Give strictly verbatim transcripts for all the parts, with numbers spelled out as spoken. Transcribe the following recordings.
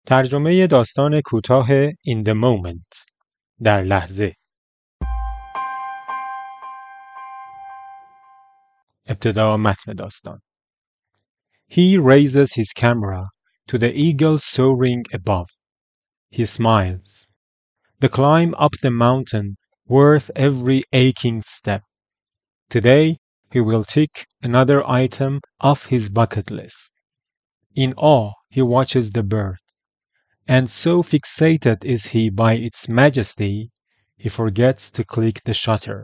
ترجمه داستان کوتاه In the Moment در لحظه. ابتدا متن داستان. He raises his camera to the eagle soaring above. He smiles. The climb up the mountain worth every aching step. Today he will tick another item off his bucket list. In awe he watches the bird. And so fixated is he by its majesty, he forgets to click the shutter.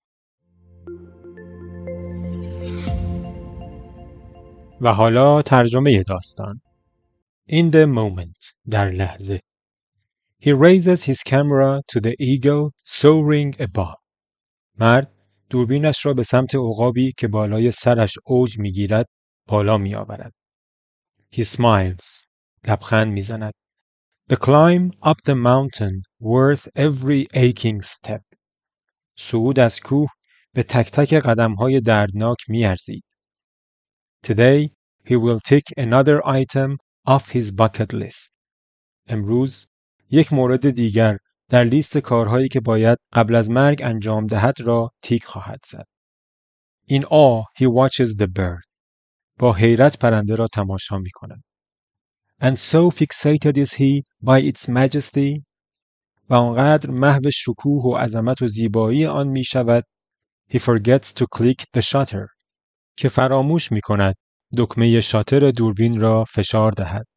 و حالا ترجمه داستان. In the moment در لحظه. He raises his camera to the eagle soaring above. مرد دوربینش را به سمت عقابی که بالای سرش اوج میگیرد بالا می آورد. He smiles. لبخند میزند. The climb up the mountain worth every aching step. صعود از کوه به تک تک قدم‌های دردناک می‌ارزید. Today he will tick another item off his bucket list. امروز یک مورد دیگر در لیست کارهایی که باید قبل از مرگ انجام دهد را تیک خواهد زد. In awe he watches the bird. با حیرت پرنده را تماشا می‌کند. And so fixated is he by its majesty و آنقدر محو شکوه و عظمت و زیبایی آن می شود he forgets to click the shutter که فراموش می کند دکمه شاتر دوربین را فشار دهد.